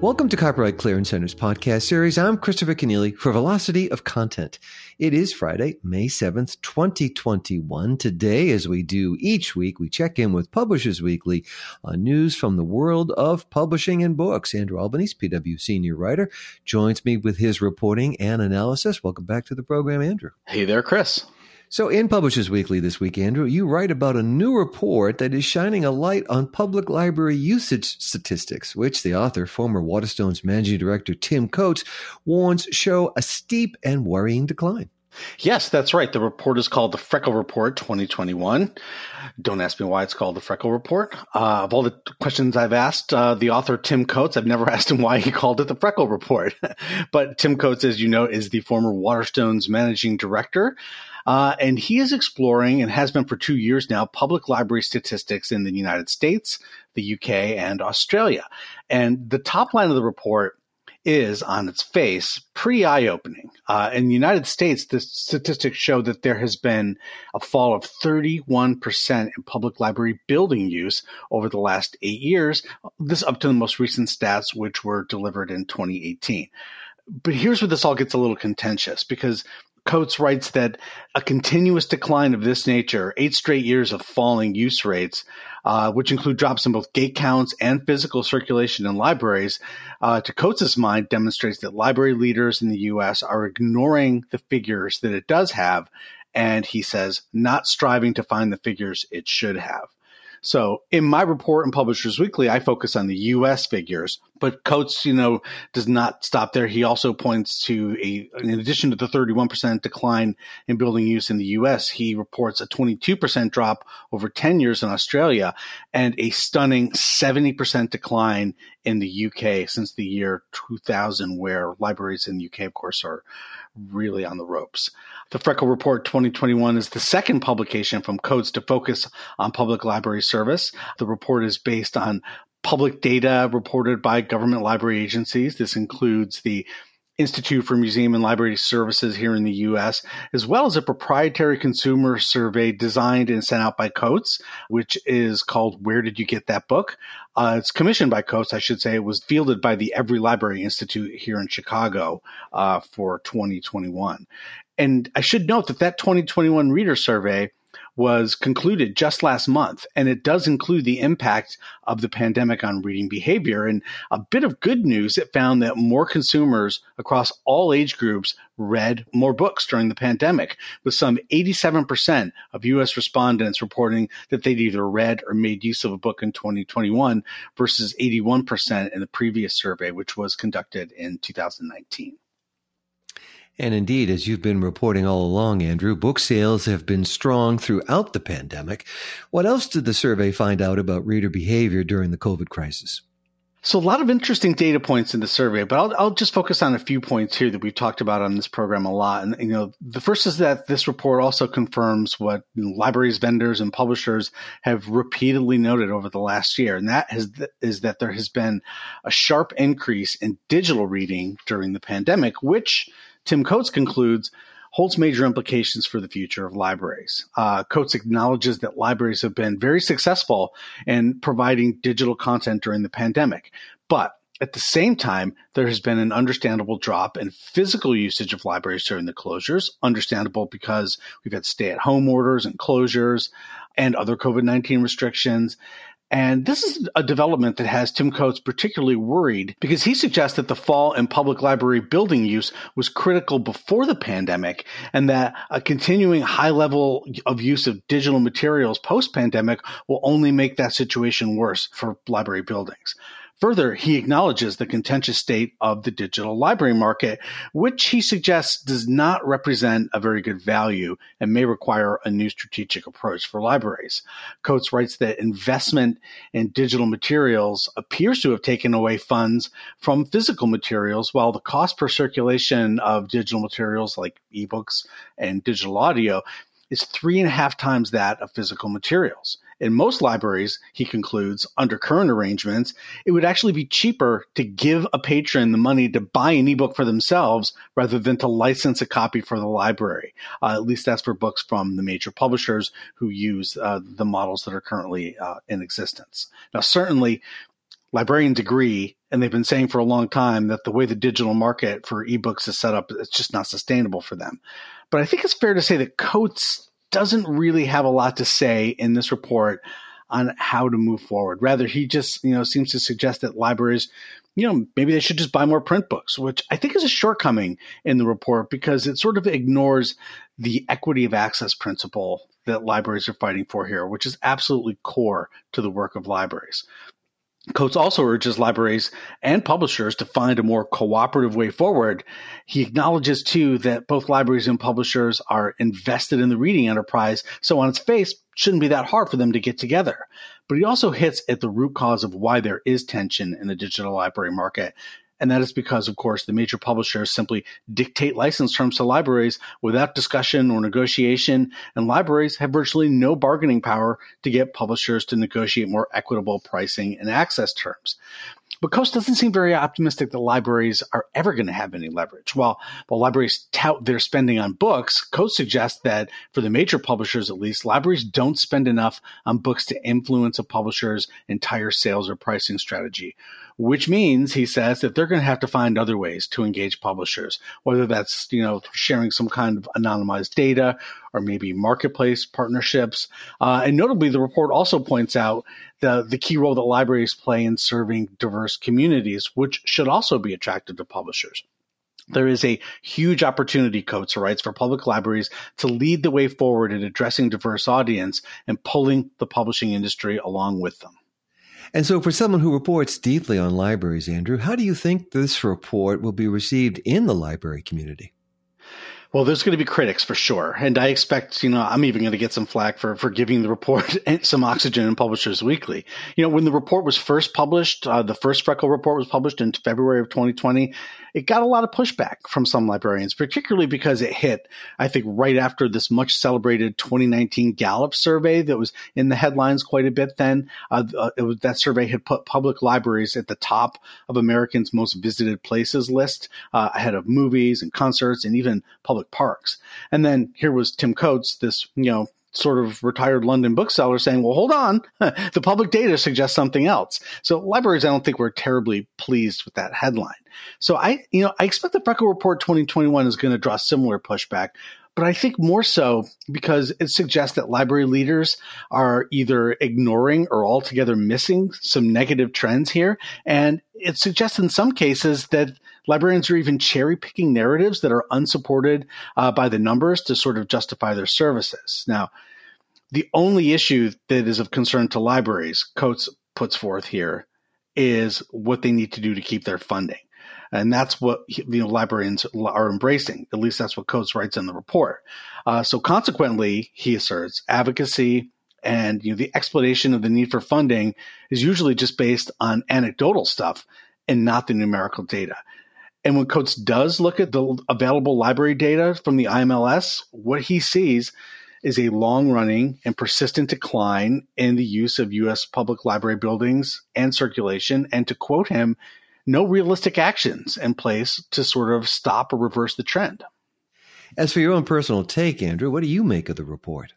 Welcome to Copyright Clearance Center's podcast series. I'm Christopher Kenneally for Velocity of Content. It is Friday, May 7th, 2021. Today, as we do each week, we check in with Publishers Weekly on news from the world of publishing and books. Andrew Albanese, PW senior writer, joins me with his reporting and analysis. Welcome back to the program, Andrew. Hey there, Chris. So in Publishers Weekly this week, Andrew, you write about a new report that is shining a light on public library usage statistics, which the author, former Waterstone's managing director Tim Coates, warns show a steep and worrying decline. Yes, that's right. The report is called the Freckle Report 2021. Don't ask me why it's called the Freckle Report. Of all the questions I've asked the author, Tim Coates, I've never asked him why he called it the Freckle Report. But Tim Coates, as you know, is the former Waterstone's managing director. And he is exploring, and has been for 2 years now, public library statistics in the United States, the UK, and Australia. And the top line of the report is, on its face, pretty eye-opening. In the United States, the statistics show that there has been a fall of 31% in public library building use over the last 8 years, this up to the most recent stats, which were delivered in 2018. But here's where this all gets a little contentious, because Coates writes that a continuous decline of this nature, 8 straight years of falling use rates, which include drops in both gate counts and physical circulation in libraries, to Coates' mind, demonstrates that library leaders in the U.S. are ignoring the figures that it does have, and he says, not striving to find the figures it should have. So in my report in Publishers Weekly, I focus on the U.S. figures, but Coates, does not stop there. He also points to in addition to the 31% decline in building use in the U.S., he reports a 22% drop over 10 years in Australia and a stunning 70% decline in the U.K. since the year 2000, where libraries in the U.K., of course, are really on the ropes. The Freckle Report 2021 is the second publication from Coates to focus on public library service. The report is based on public data reported by government library agencies. This includes the Institute for Museum and Library Services here in the U.S., as well as a proprietary consumer survey designed and sent out by Coates, which is called Where Did You Get That Book? It's commissioned by Coates, I should say. It was fielded by the Every Library Institute here in Chicago for 2021. And I should note that 2021 reader survey was concluded just last month, and it does include the impact of the pandemic on reading behavior. And a bit of good news, it found that more consumers across all age groups read more books during the pandemic, with some 87% of U.S. respondents reporting that they'd either read or made use of a book in 2021 versus 81% in the previous survey, which was conducted in 2019. And indeed, as you've been reporting all along, Andrew, book sales have been strong throughout the pandemic. What else did the survey find out about reader behavior during the COVID crisis? So a lot of interesting data points in the survey, but I'll just focus on a few points here that we've talked about on this program a lot. And, the first is that this report also confirms what libraries, vendors, and publishers have repeatedly noted over the last year. And that is that there has been a sharp increase in digital reading during the pandemic, which Tim Coates concludes holds major implications for the future of libraries. Coates acknowledges that libraries have been very successful in providing digital content during the pandemic. But at the same time, there has been an understandable drop in physical usage of libraries during the closures. Understandable because we've had stay-at-home orders and closures and other COVID-19 restrictions. And this is a development that has Tim Coates particularly worried, because he suggests that the fall in public library building use was critical before the pandemic, and that a continuing high level of use of digital materials post-pandemic will only make that situation worse for library buildings. Further, he acknowledges the contentious state of the digital library market, which he suggests does not represent a very good value and may require a new strategic approach for libraries. Coates writes that investment in digital materials appears to have taken away funds from physical materials, while the cost per circulation of digital materials like ebooks and digital audio is 3.5 times that of physical materials. In most libraries, he concludes, under current arrangements, it would actually be cheaper to give a patron the money to buy an ebook for themselves rather than to license a copy for the library. At least that's for books from the major publishers who use the models that are currently in existence. Now, certainly, librarians agree And they've been saying for a long time that the way the digital market for ebooks is set up, it's just not sustainable for them. But I think it's fair to say that Coates doesn't really have a lot to say in this report on how to move forward. Rather, he just, seems to suggest that libraries, maybe they should just buy more print books, which I think is a shortcoming in the report because it sort of ignores the equity of access principle that libraries are fighting for here, which is absolutely core to the work of libraries. Coates also urges libraries and publishers to find a more cooperative way forward. He acknowledges, too, that both libraries and publishers are invested in the reading enterprise, so on its face, it shouldn't be that hard for them to get together. But he also hits at the root cause of why there is tension in the digital library market. And that is because, of course, the major publishers simply dictate license terms to libraries without discussion or negotiation, and libraries have virtually no bargaining power to get publishers to negotiate more equitable pricing and access terms. But Coates doesn't seem very optimistic that libraries are ever going to have any leverage. While libraries tout their spending on books, Coates suggests that for the major publishers at least, libraries don't spend enough on books to influence a publisher's entire sales or pricing strategy, which means, he says, that they're going to have to find other ways to engage publishers, whether that's, sharing some kind of anonymized data or maybe marketplace partnerships. And notably, the report also points out the key role that libraries play in serving diverse communities, which should also be attractive to publishers. There is a huge opportunity, Coates writes, for public libraries to lead the way forward in addressing diverse audience and pulling the publishing industry along with them. And so for someone who reports deeply on libraries, Andrew, how do you think this report will be received in the library community? Well, there's going to be critics for sure. And I expect, I'm even going to get some flack for giving the report some oxygen in Publishers Weekly. When the report was first published, the first Freckle report was published in February of 2020, it got a lot of pushback from some librarians, particularly because it hit, I think, right after this much celebrated 2019 Gallup survey that was in the headlines quite a bit then. That survey had put public libraries at the top of Americans' most visited places list, ahead of movies and concerts and even public parks. And then here was Tim Coates, this, sort of retired London bookseller saying, well, hold on, the public data suggests something else. So libraries, I don't think, were terribly pleased with that headline. So I expect the Freckle Report 2021 is going to draw similar pushback, but I think more so because it suggests that library leaders are either ignoring or altogether missing some negative trends here. And it suggests in some cases that librarians are even cherry-picking narratives that are unsupported by the numbers to sort of justify their services. Now, the only issue that is of concern to libraries, Coates puts forth here, is what they need to do to keep their funding. And that's what librarians are embracing. At least that's what Coates writes in the report. So consequently, he asserts, advocacy and the explanation of the need for funding is usually just based on anecdotal stuff and not the numerical data. And when Coates does look at the available library data from the IMLS, what he sees is a long-running and persistent decline in the use of U.S. public library buildings and circulation, and to quote him, no realistic actions in place to sort of stop or reverse the trend. As for your own personal take, Andrew, what do you make of the report?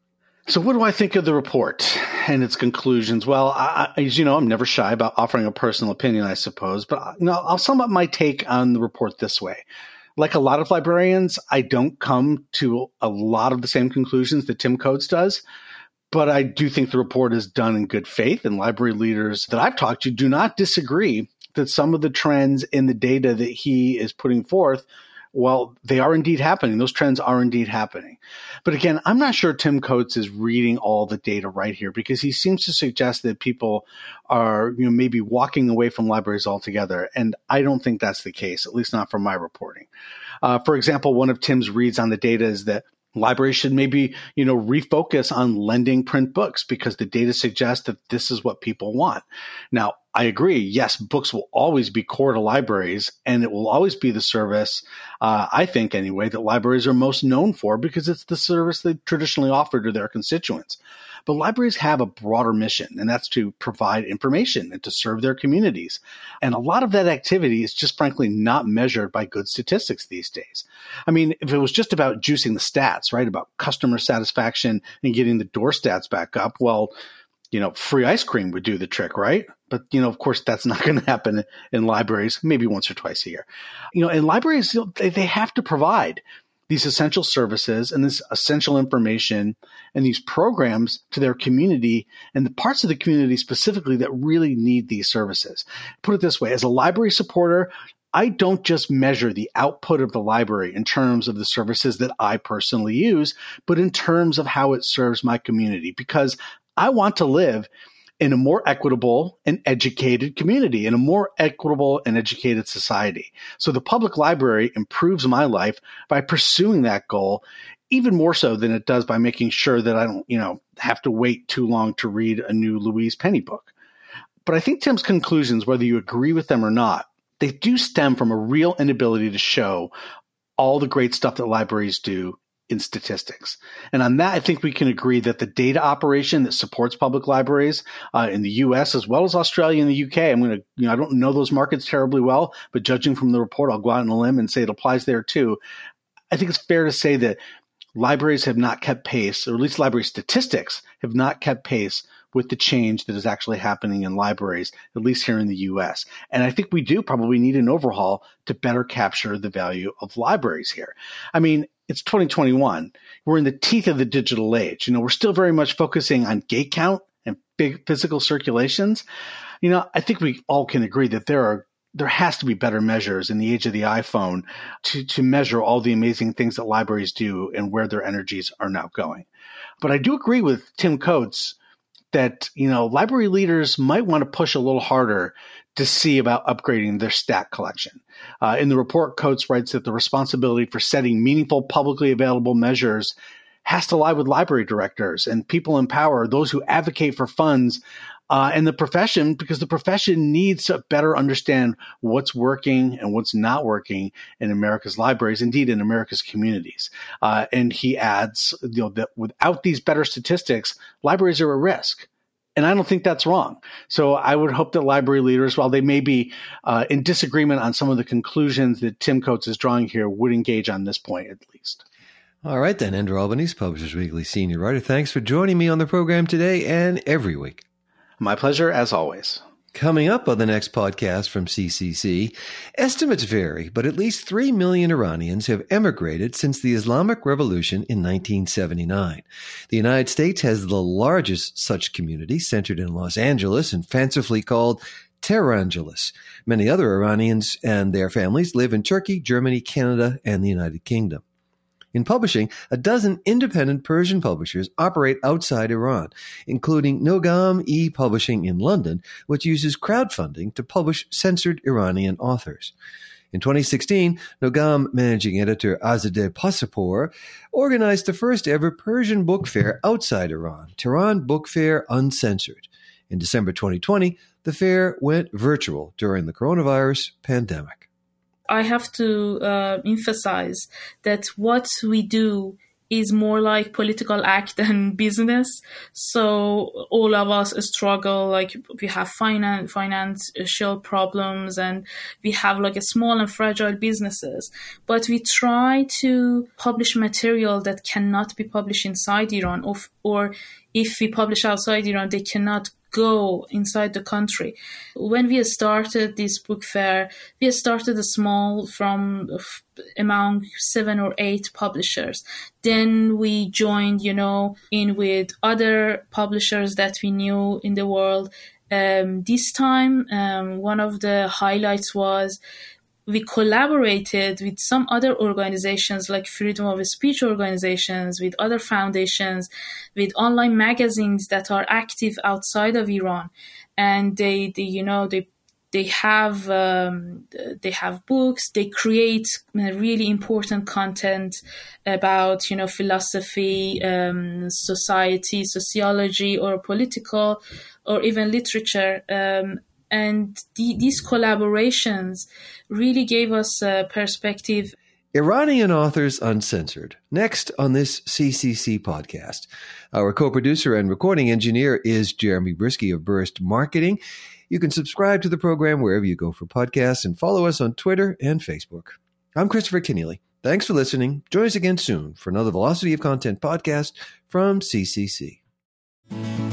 So what do I think of the report and its conclusions? Well, as you know, I'm never shy about offering a personal opinion, I suppose, but I'll sum up my take on the report this way. Like a lot of librarians, I don't come to a lot of the same conclusions that Tim Coates does, but I do think the report is done in good faith, and library leaders that I've talked to do not disagree that some of the trends in the data that he is putting forth, well, they are indeed happening. Those trends are indeed happening. But again, I'm not sure Tim Coates is reading all the data right here, because he seems to suggest that people are maybe walking away from libraries altogether. And I don't think that's the case, at least not from my reporting. For example, one of Tim's reads on the data is that libraries should maybe, refocus on lending print books because the data suggests that this is what people want. Now, I agree. Yes, books will always be core to libraries, and it will always be the service, I think anyway, that libraries are most known for because it's the service they traditionally offer to their constituents. But libraries have a broader mission, and that's to provide information and to serve their communities. And a lot of that activity is just frankly not measured by good statistics these days. I mean, if it was just about juicing the stats, right, about customer satisfaction and getting the door stats back up, well, free ice cream would do the trick, right? But, of course, that's not going to happen in libraries, maybe once or twice a year. And libraries, they have to provide these essential services and this essential information and these programs to their community and the parts of the community specifically that really need these services. Put it this way, as a library supporter, I don't just measure the output of the library in terms of the services that I personally use, but in terms of how it serves my community, because I want to live in a more equitable and educated community, in a more equitable and educated society. So the public library improves my life by pursuing that goal, even more so than it does by making sure that I don't, have to wait too long to read a new Louise Penny book. But I think Tim's conclusions, whether you agree with them or not, they do stem from a real inability to show all the great stuff that libraries do in statistics. And on that, I think we can agree that the data operation that supports public libraries in the US as well as Australia and the UK, I don't know those markets terribly well, but judging from the report, I'll go out on a limb and say it applies there too. I think it's fair to say that libraries have not kept pace, or at least library statistics have not kept pace with the change that is actually happening in libraries, at least here in the US. And I think we do probably need an overhaul to better capture the value of libraries here. It's 2021. We're in the teeth of the digital age. We're still very much focusing on gate count and big physical circulations. I think we all can agree that there has to be better measures in the age of the iPhone to measure all the amazing things that libraries do and where their energies are now going. But I do agree with Tim Coates that, library leaders might want to push a little harder to see about upgrading their stat collection. In the report, Coates writes that the responsibility for setting meaningful publicly available measures has to lie with library directors and people in power, those who advocate for funds and the profession, because the profession needs to better understand what's working and what's not working in America's libraries, indeed in America's communities. And he adds, that without these better statistics, libraries are at risk. And I don't think that's wrong. So I would hope that library leaders, while they may be in disagreement on some of the conclusions that Tim Coates is drawing here, would engage on this point at least. All right, then, Andrew Albanese, Publishers Weekly senior writer. Thanks for joining me on the program today and every week. My pleasure, as always. Coming up on the next podcast from CCC, estimates vary, but at least 3 million Iranians have emigrated since the Islamic Revolution in 1979. The United States has the largest such community, centered in Los Angeles and fancifully called Tehrangeles. Many other Iranians and their families live in Turkey, Germany, Canada, and the United Kingdom. In publishing, a dozen independent Persian publishers operate outside Iran, including Nogam e-Publishing in London, which uses crowdfunding to publish censored Iranian authors. In 2016, Nogam managing editor Azadeh Pasapor organized the first ever Persian book fair outside Iran, Tehran Book Fair Uncensored. In December 2020, the fair went virtual during the coronavirus pandemic. I have to emphasize that what we do is more like political act than business. So all of us struggle, like we have financial problems and we have like a small and fragile businesses. But we try to publish material that cannot be published inside Iran, or if we publish outside Iran, they cannot go inside the country. When we started this book fair, we started small from among 7 or 8 publishers. Then we joined, in with other publishers that we knew in the world. This time, one of the highlights was we collaborated with some other organizations like freedom of speech organizations, with other foundations, with online magazines that are active outside of Iran. And they have books, they create really important content about, philosophy, society, sociology, or political, or even literature. And these collaborations really gave us a perspective. Iranian Authors Uncensored, next on this CCC podcast. Our co-producer and recording engineer is Jeremy Brisky of Burst Marketing. You can subscribe to the program wherever you go for podcasts and follow us on Twitter and Facebook. I'm Christopher Kenneally. Thanks for listening. Join us again soon for another Velocity of Content podcast from CCC.